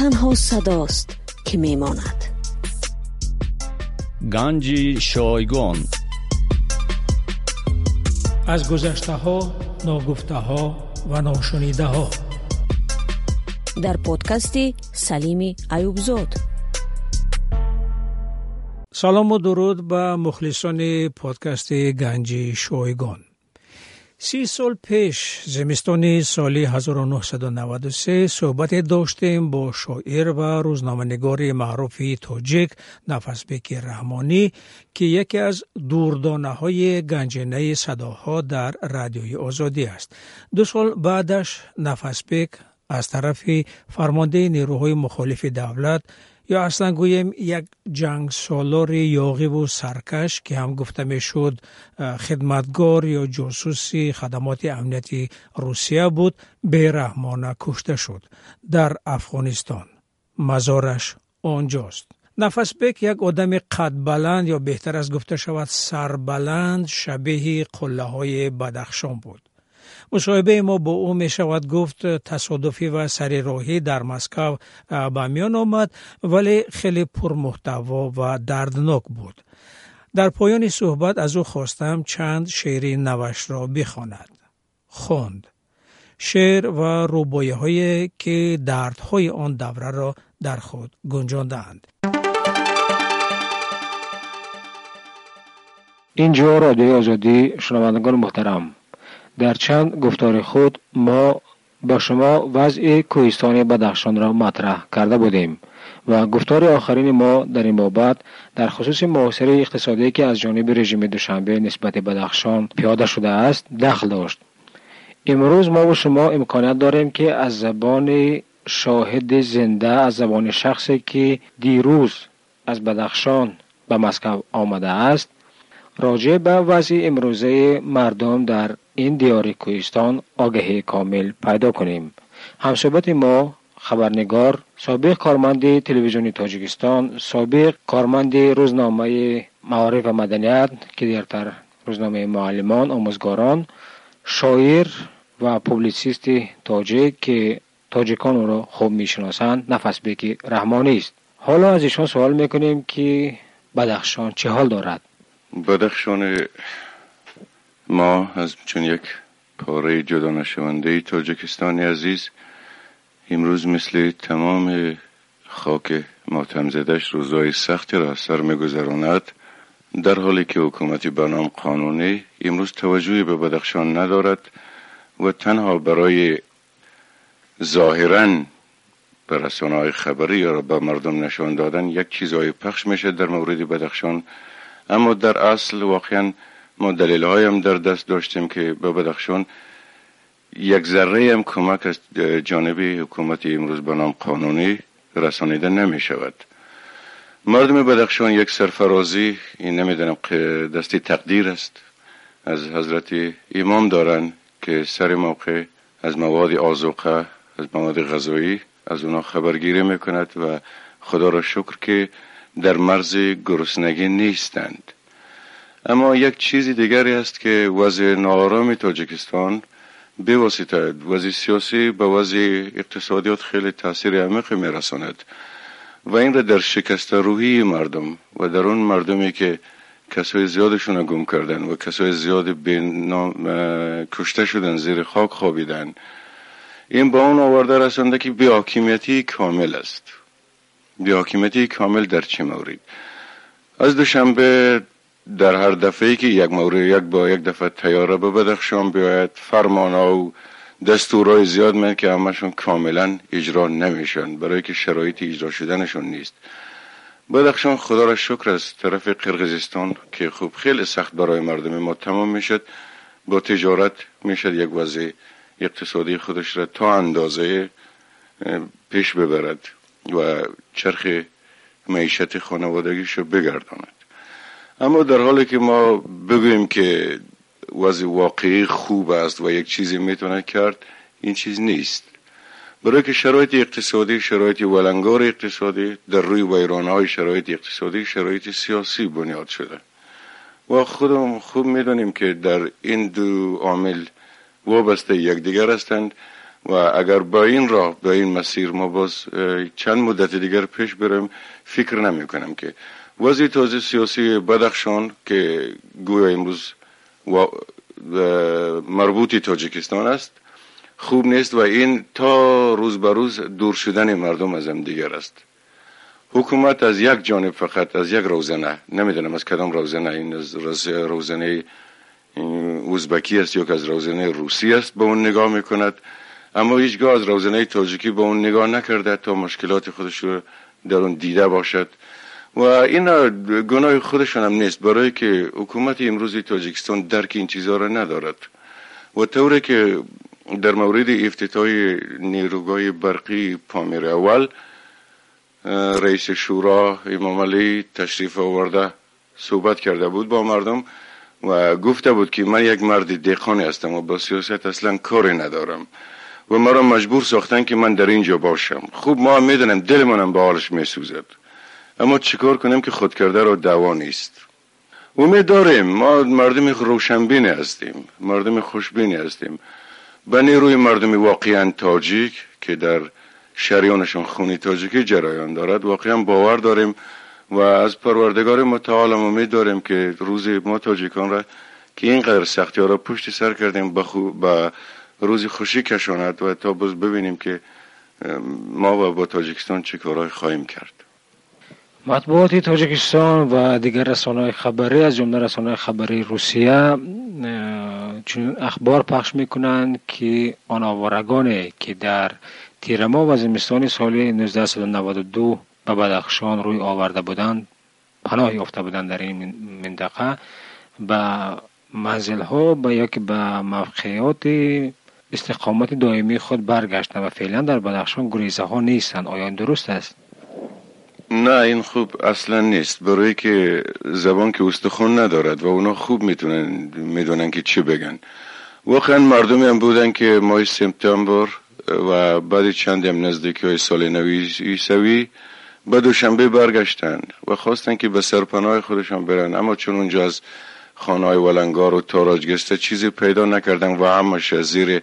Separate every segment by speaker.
Speaker 1: تنها صداست که میماند.
Speaker 2: گنج شایگان.
Speaker 3: از گذشته ها، ناگفته ها و ناشنیده ها.
Speaker 1: در پادکست سلیم ایوبزاد.
Speaker 3: سلام و درود به مخلصان پادکست گنج شایگان. 30 سال پیش زمستان سال 1993 صحبت داشتیم با شاعر و روزنامه‌نگار معروف تاجیک نفسبک رحمانی که یکی از دوردانه‌های گنجینه صداها در رادیوی آزادی است. 2 سال بعدش نفسبک از طرف فرمانده نیروهای مخالف دولت یا اصلا گویم یک جنگ سالار یاغی و سرکش که هم گفته میشد خدمتگار یا جاسوسی خدمات امنیتی روسیه بود، بیرحمانه کشته شد در افغانستان. مزارش آنجاست. نفسبک یک آدم قد بلند یا بهتر از گفته شود سربلند شبیه قله های بدخشان بود. مصاحبه ما با او می شود گفت تصادفی و سری راهی در مسکو به میان آمد، ولی خیلی پرمحتوا و دردناک بود. در پایان صحبت از او خواستم چند شعر نوش را بخواند. خواند. شعر و رباعی‌هایی که دردهای آن دوره را در خود گنجاندند.
Speaker 4: اینجا رادیوی آزادی، شنوندگان محترم، در چند گفتار خود ما با شما وضع کوهستان بدخشان را مطرح کرده بودیم و گفتار آخرین ما در این بابت در خصوص محاصره اقتصادی که از جانب رژیم دوشنبه نسبت بدخشان پیاده شده است دخل داشت. امروز ما و شما امکانیت داریم که از زبان شاهد زنده، از زبان شخصی که دیروز از بدخشان به مسکو آمده است، راجع به وضع امروزه مردم در این دیار کوهستان آگاهی کامل پیدا کنیم. همصحبت ما خبرنگار، سابق کارمند تلویزیون تاجیکستان، سابق کارمند روزنامه معارف و مدنیت که دیرتر روزنامه معلمان آموزگاران، شاعر و پوبلیسیست تاجیک که تاجیکان او را خوب میشناسند، نفسبک رحمانی است. حالا از ایشان سوال میکنیم که بدخشان چه حال دارد؟
Speaker 5: بدخشان ما از چون یک پاره جدا نشونده تاجیکستان عزیز امروز مثل تمام خاک ماتم زدش روزای سختی را سر می‌گذراند، در حالی که حکومتی به نام قانونی امروز توجهی به بدخشان ندارد و تنها برای ظاهراً به رسانه‌های خبری یا به مردم نشان دادن یک چیزای پخش میشه در مورد بدخشان، اما در اصل واقعاً ما دلیل‌های هم در دست داشتیم که به بدخشان یک ذره هم کمک از جانب حکومت امروز به نام قانونی رسانیده نمی شود. مردم بدخشان یک سرفرازی، این نمیدونم که دستی تقدیر است، از حضرت امام دارن که سر موقع از مواد آذوقه، از مواد غذایی از اونا خبرگیری میکند و خدا را شکر که در مرز گرسنگی نیستند. اما یک چیز دیگری است که وضع ناآرام تاجیکستان به واسطه وضع سیاسی به وضع اقتصادیات خیلی تاثیر عمیق میرساند و این را در شکست روحی مردم و در اون مردمی که کسای زیادشون را گم کردن و کسای زیاد کشته شدن، زیر خاک خوابیدن، این با اون آورده رسانده که بی‌حاکمیتی کامل است. بی‌حاکمیتی کامل در چه مورد؟ از دوشنبه در هر دفعه‌ای که یک دفعه طیاره به بدخشان بیاید، فرمان‌ها و دستورهای زیاد میاد که همشون کاملا اجرا نمیشن برای که شرایط اجرا شدنشون نیست. بدخشان خدا را شکر از طرف قرقیزستان که خوب خیلی سخت برای مردم ما تمام میشد، با تجارت میشد یک وضع اقتصادی خودش را تا اندازه پیش ببرد و چرخ معیشت خانوادگیش رو بگرداند. اما در حالی که ما بگوییم که وضع واقعی خوب است و یک چیزی میتونه کرد، این چیز نیست. برای که شرایط اقتصادی، شرایط ولنگار اقتصادی در روی ویرانهای شرایط اقتصادی، شرایط سیاسی بنیاد شده و خودمون خوب میدونیم که در این دو عامل وابسته یکدیگر هستند و اگر با این راه با این مسیر ما باز چند مدت دیگر پیش بریم، فکر نمی کنم که وضع سیاسی بدخشان که گویا امروز مربوطی تاجیکستان است خوب نیست و این تا روز به روز دور شدن مردم از هم دیگر است. حکومت از یک جانب فقط از یک روزنه، نمیدونم از کدام روزنه، این از روزنه ازبکی است یا که از روزنه روسی است، به اون نگاه میکند، اما هیچگاه از روزنه تاجیکی به اون نگاه نکرده تا مشکلات خودش رو در اون دیده باشد و این گناه خودشان هم نیست، برای که حکومت امروزی تاجیکستان درک این چیزها را ندارد و طوری که در مورد افتتاح نیروگاه برقی پامیر اول رئیس شورا امام علی تشریف آورده صحبت کرده بود با مردم و گفته بود که من یک مرد دهقانی هستم و با سیاست اصلا کاری ندارم و مرا مجبور ساختن که من در اینجا باشم. خوب ما میدونم دلمونم به حالش میسوزد، اما چیکار کنیم که خود کرده را دوا نیست. امید داریم، ما مردم روشنبین هستیم، مردم خوشبین هستیم، به نیروی مردم واقعا تاجیک که در شریانشان خونی تاجیکی جریان دارد واقعا باور داریم و از پروردگار متعال امید داریم که روز ما تاجیکان را که اینقدر سختی ها را پشت سر کردیم به روزی خوشی کشاند و تا باز ببینیم که ما با تاجیکستان چه کارهای خواهیم کرد.
Speaker 4: مطبوعات تاجیکستان و دیگر رسانه‌های خبری از جمله رسانه‌های خبری روسیه چون اخبار پخش میکنند که آن آوارگانی که در تیر ماه و زمستان سال 1992 به بدخشان روی آورده بودند، پناه یافته بودند در این منطقه، به منزل‌ها و یا که به موقعیات استقامت دائمی خود برگشتند و فعلا در بدخشان گریزه ها نیستند. آیا این درست است؟
Speaker 5: نه، این خوب اصلا نیست، برای که زبان که استخوان ندارد و اونا خوب میدونن که چی بگن. واقعا مردمی هم بودن که ماه سپتامبر و بعد چند هم نزدیکی های سال نو عیسوی به دوشنبه برگشتن و خواستن که به سرپناه خودشان برن، اما چون اونجا از خانه‌های ولنگار و تاراجگسته چیزی پیدا نکردن و همش زیر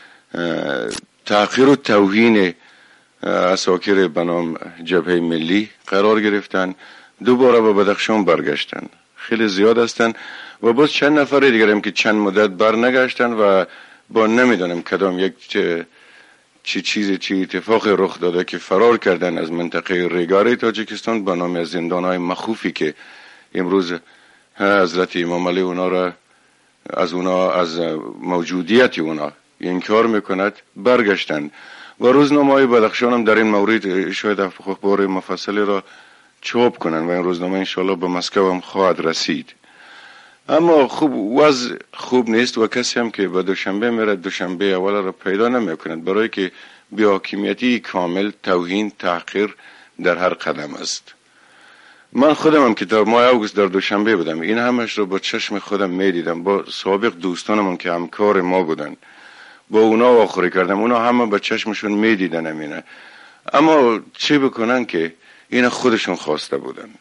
Speaker 5: تحقیر و توهین اساکر به نام جبهه ملی قرار گرفتن، دوباره به بدخشان برگشتن. خیلی زیاد هستن و باز چند نفر دیگر هم که چند مدت برنگشتن و با نمیدونم کدام یک چی اتفاق رخ داده که فرار کردن از منطقه ریگاری تاجیکستان به نام زندان‌های مخوفی که امروز حضرت امام علی اونا را از موجودیت اونا انکار میکند، برگشتن و روزنامه‌های بدخشان هم در این مورد شاید اخبار مفصلی را چاپ کنن و این روزنامه انشالله به مسکو هم خواهد رسید. اما وضع خوب نیست و کسی هم که به دوشنبه میره دوشنبه اول را پیدا نمیکند، برای که بی‌حاکمیتی کامل، توهین، تحقیر در هر قدم است. من خودم هم که در ماه اوگوست در دوشنبه بودم، این همش رو با چشم خودم میدیدم، با سابق دوستانم که همکار ما بودن با اونا واخوری کردم، اونا همه با چشمشون میدیدن همینه، اما چه بکنن که اینا خودشون خواسته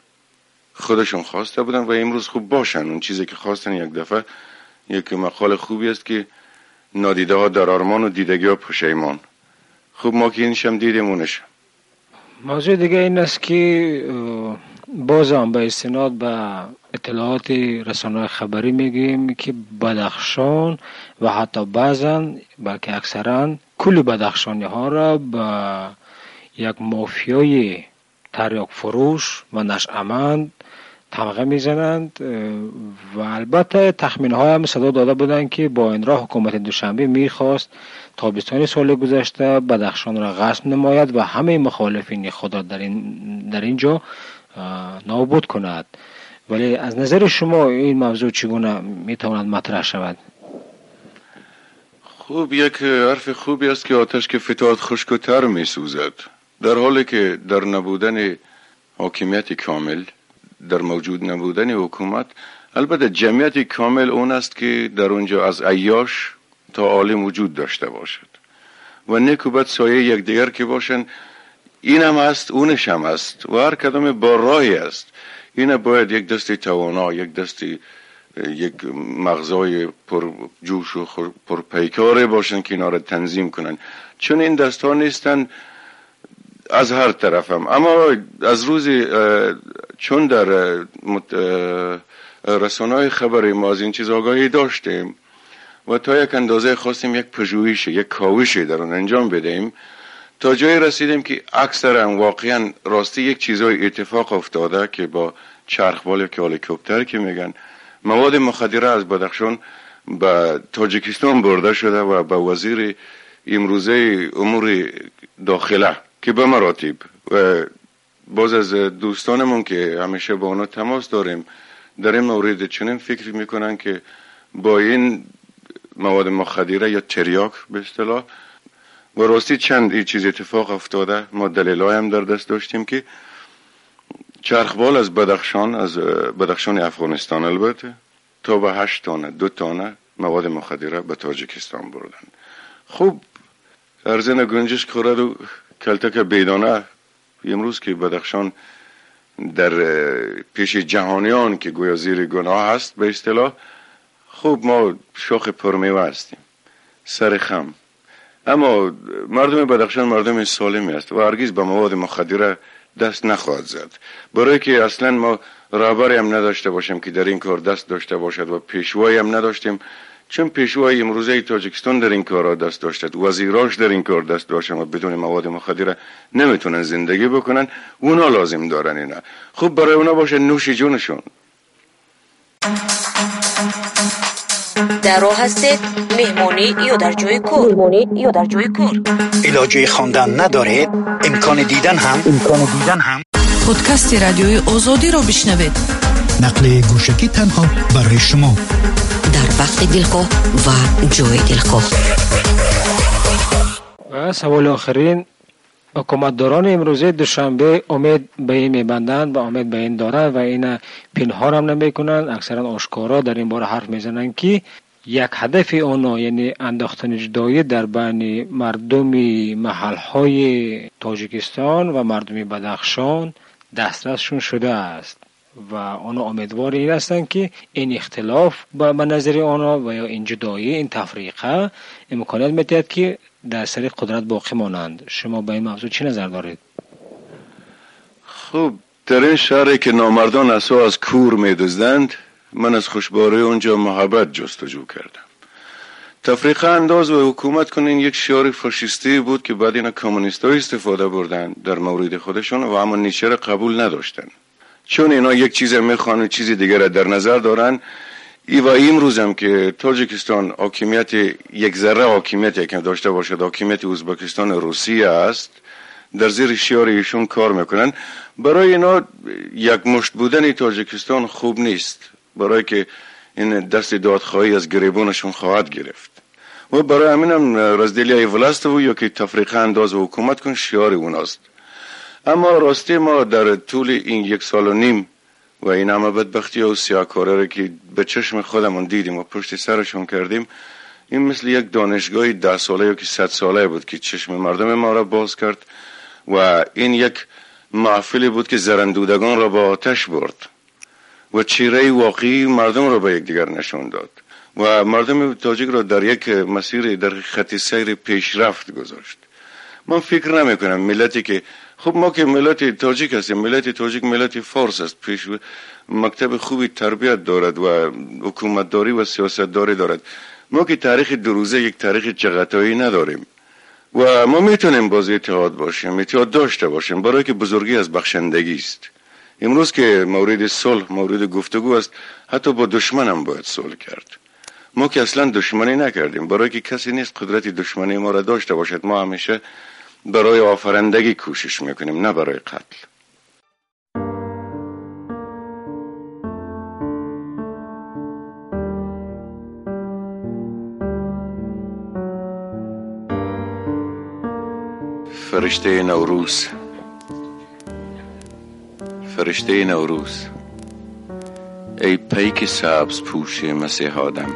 Speaker 5: بودن و امروز خوب باشن اون چیزی که خواستن. یک دفعه یک مقال خوبی است که نادیده ها در آرمان و دیدگی ها پشیمان. خوب ما که اینشم دیدیم اونشم.
Speaker 4: موضوع دیگه این است که باز هم به استناد به اطلاعات رسانه‌های خبری میگیم که بدخشان و حتی بعضا بلکه اکثرا کل بدخشانی ها را به یک مافیای تریاک فروش و نشأمند تمغه میزنند و البته تخمین های هم صدا داده بودند که با این راه حکومت دوشنبه میخواست تابستان سال گذشته بدخشان را غصب نماید و همه مخالفین خود را در اینجا نابود کند. ولی از نظر شما این موضوع چگونه میتواند مطرح شود؟
Speaker 5: خوب، یک حرف خوبی است که آتش که فتاد خشک و تر میسوزد، در حالی که در نبودن حاکمیت کامل، در موجود نبودن حکومت، البته جمعیت کامل اون است که در اونجا از عیاش تا عالم وجود داشته باشد و نیکوبت سایه یک دیگر که باشن، این هم هست اونش هم هست و هر کدام با راهی است. این باید یک دستی توانا، یک دستی یک مغزای پر جوش و پر پیکاره باشن که اینا رو تنظیم کنن، چون این دست‌ها نیستن از هر طرفم. اما از روزی چون در رسانه‌های خبری ما از این چیز آگاهی داشتیم و تا یک اندازه خواستیم یک پژوهش، یک کاوشی در اون انجام بدیم، تا جایی رسیدیم که اکثرا واقعا راستی یک چیزای اتفاق افتاده که با چرخبال که هلیکوپتر که میگن مواد مخدره از بدخشان به تاجیکستان برده شده و به وزیر امروزه امور داخله که به مراتب و باز از دوستانمون که همیشه با اونا تماس داریم در این مورد چنین فکر میکنن که با این مواد مخدره یا تریاک به اصطلاح و راستی چند این چیز اتفاق افتاده. ما دلایل هم در دست داشتیم که چرخبال از بدخشان افغانستان البته تا به 8 تانه 2 تانه مواد مخدره به تاجیکستان بردن. خوب ارزن گنجش خورد و کلتک بیدانه امروز که بدخشان در پیش جهانیان که گویا زیر گناه هست به اصطلاح، خوب ما شاخ پرمیوه هستیم سر خم، اما مردم بدخشان مردم سالمی است و هرگز به مواد مخدره دست نخواهد زد، برای که اصلا ما رهبری هم نداشته باشیم که در این کار دست داشته باشد و پیشوایی هم نداشتیم، چون پیشوای امروزه تاجیکستان در این کار دست داشتد، وزیراش در این کار دست داشتن و بدون مواد مخدره نمیتونن زندگی بکنن، اونا لازم دارن اینا. خب برای اونا باشه نوش جونشون.
Speaker 1: در راه هستید مهمانی یا در جای کور.
Speaker 6: علاجه خواندن ندارید؟ امکان دیدن هم
Speaker 7: پادکست رادیوی آزادی را بشنوید.
Speaker 6: نقل گوشکی تنها برای شما
Speaker 1: در وقت دلخواه و جای دلخواه.
Speaker 4: و سوال آخرین، حکومتداران امروزه دوشنبه امید به این میبندند و امید به این دارند و این پنهان هم نمیکنند، اکثرا آشکارا در این باره حرف میزنند که یک هدف اونا یعنی انداختن جدایی در بین مردم محلهای تاجیکستان و مردم بدخشان دسترسشون شده است و اونا امیدوار این هستند که این اختلاف به نظر اونا و یا این جدایی، این تفریقه امکانات میتید که در سر قدرت باقی مانند. شما به این موضوع چی نظر دارید؟
Speaker 5: خب در این شهری که نامردان اسا از کور میدزدند، من از خوشباری اونجا محبت جستجو کردم. تفریقه انداز و حکومت کنین یک شعار فاشیستی بود که بعد اینا کمونیست‌ها استفاده بردن در مورد خودشون و اما نیچه را قبول نداشتن، چون اینا یک چیز میخوان و چیزی دیگر را در نظر دارن. و امروز هم که تاجیکستان حاکمیت یک ذره حاکمیتی که داشته باشد حاکمیت ازبکستان روسیه است، در زیر شعار ایشون کار میکنن. برای اینا یک مشت بودن تاجیکستان خوب نیست، برای که این دست دادخواهی از گریبانشون خواهد گرفت و برای همین هم رزدیلی ولست و یا که تفریقه انداز و حکومت کن شعار اوناست. اما راستی ما در طول این 1.5 سال و این همه بدبختی و سیاهکاری را که به چشم خودمون دیدیم و پشت سرشون کردیم، این مثل یک دانشگاه 10 ساله یا که 100 ساله بود که چشم مردم ما را باز کرد و این یک محفلی بود که زرندودگان را با آتش برد و چهره واقعی مردم را به یک دیگر نشان داد و مردم تاجیک را در یک مسیر در خط سیر پیشرفت گذاشت. من فکر نمی کنم ملتی که خب ما که ملت تاجیک هستیم، ملت تاجیک ملت فارس است، پیش مکتب خوبی تربیت دارد و حکومتداری و سیاستداری دارد. ما که تاریخ دروزه یک تاریخ چغتایی نداریم و ما میتونیم باز اتحاد باشیم، اتحاد داشته باشیم، برای که بزرگی از بخشندگی است. امروز که مورد صلح، مورد گفتگو است، حتی با دشمن هم باید صلح کرد. ما که اصلا دشمنی نکردیم، برای که کسی نیست قدرت دشمنی ما را داشته باشد. ما همیشه برای آفرندگی کوشش میکنیم، نه برای قتل. فرشته نوروز، فرشته نوروز، ای پیک سبز پوش مسیح آدم،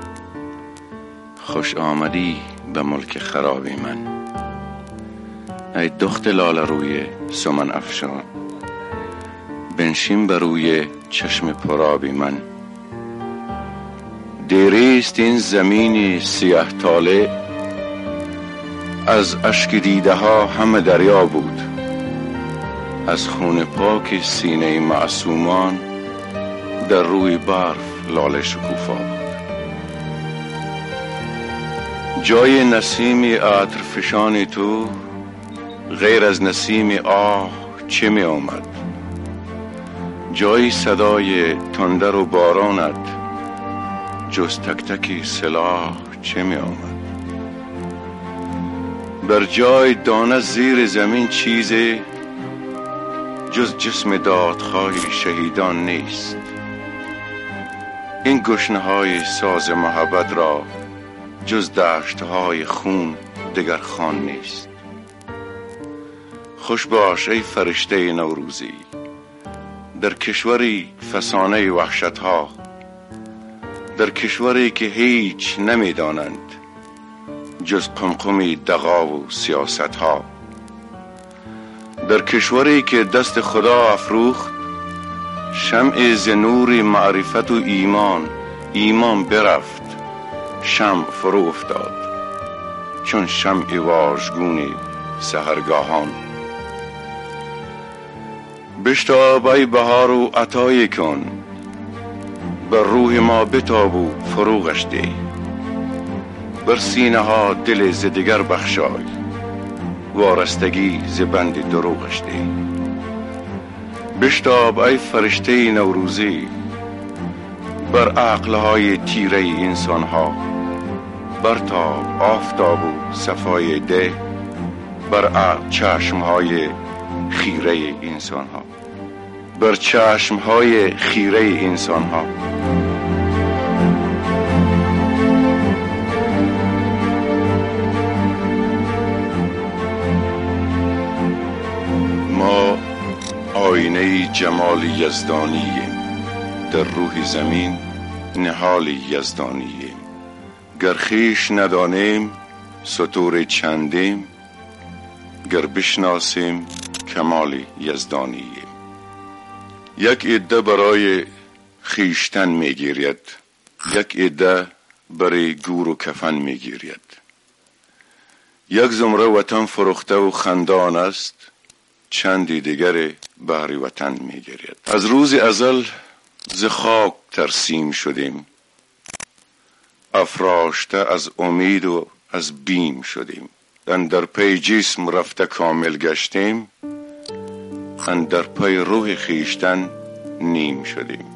Speaker 5: خوش آمدی به ملک خرابی من. ای دخت لال روی سمن افشان، بنشین بر روی چشم پرابی من. دیریست این زمین سیاه طالع، از اشک دیده ها همه دریا بود، از خون پاک سینه معصومان در روی برف لاله شکوفا بود. جای نسیم عطر فشان تو غیر از نسیم آه چه می آمد؟ جای صدای تندر و بارانت جز تک تک سلاح چه می آمد؟ بر جای دانه زیر زمین چیزی جز جسم دادخواه شهیدان نیست. این گشنه‌های ساز محبت را جز دشت‌های خون دگر خوان نیست. خوش باش ای فرشته نوروزی در کشوری فسانه وحشت‌ها، در کشوری که هیچ نمی‌دانند جز قمقمی دغا و سیاست‌ها، در کشوری که دست خدا افروخت شمع ز نور معرفت و ایمان برفت، شمع فرو افتاد چون شمع واژگون سحرگاهان. بشتاب ای بهار و عطای کن، بر روح ما بتاب و فروغش ده، بر سینه ها دل ز دگر بخشای، وارستگی ز بند دروغش ده. بشتاب ای فرشته نوروزی بر عقلهای تیره انسانها، برتاب آفتاب و صفای ده بر چشمهای خیره انسانها، بر چشمهای خیره انسانها. ما آینه جمال یزدانییم، در روح زمین نهال یزدانییم. گر خویش ندانیم ستور چندیم، گر بشناسیم کمال یزدانییم. یک عده برای خویشتن میگیرید، یک عده برای گور و کفن میگیرید. یک زمره وطن فروخته و خندان است، چندی دیگر بهر وطن میگیرید. از روز ازل ز خاک ترسیم شدیم، افراشته از امید و از بیم شدیم. اندر پی جسم رفته کامل گشتیم، اندر پی روح خویشتن نیم شدیم.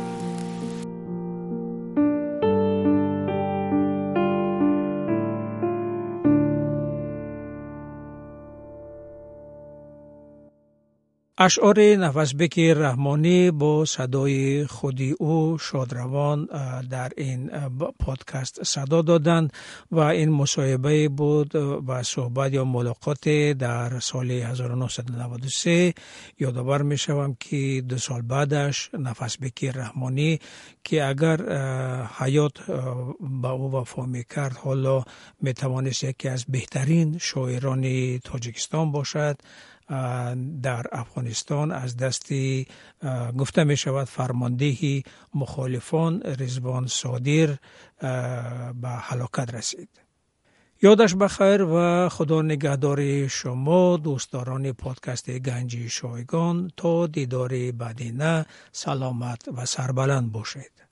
Speaker 3: اشعار نفسبک رحمانی با صدای خودی او شادروان در این پادکست صدا دادند و این مصاحبه بود و صحبت یا ملاقات در سال 1993. یادآور می شوم که 2 سال بعدش نفسبک رحمانی که اگر حیات با او وفا می کرد حالا می توانست یکی از بهترین شاعران تاجیکستان باشد، در افغانستان از دستی گفته می شود فرماندهی مخالفان رضوان صادر به هلاکت رسید. یادش بخیر و خدا نگهدار شما دوستداران پادکست گنج شایگان. تا دیدار بعدینه سلامت و سربلند باشید.